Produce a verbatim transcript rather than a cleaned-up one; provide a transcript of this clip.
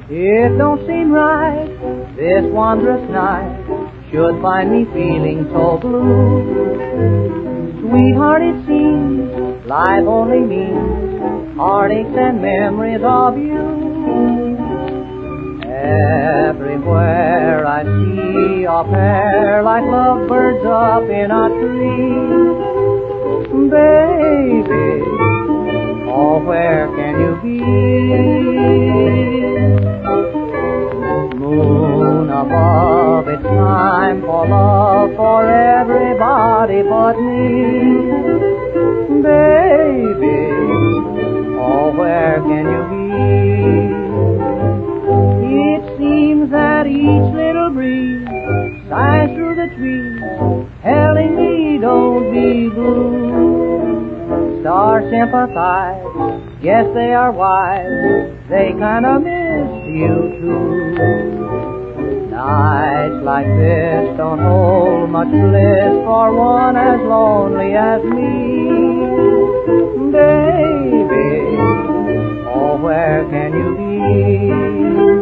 It don't seem right, this wondrous night should find me feeling so blue. Sweetheart, it seems life only means heartaches and memories of you. Everywhere I see a pair like lovebirds up in a tree. Baby, oh, where can you be? Moon above, it's time for love for everybody but me. Baby, oh, where can you be? It seems that each little breeze sighs through the trees, telling me don't be blue. Stars sympathize, yes they are wise, they kinda miss you too. Nights like this don't hold much bliss for one as lonely as me. Baby, oh, where can you be?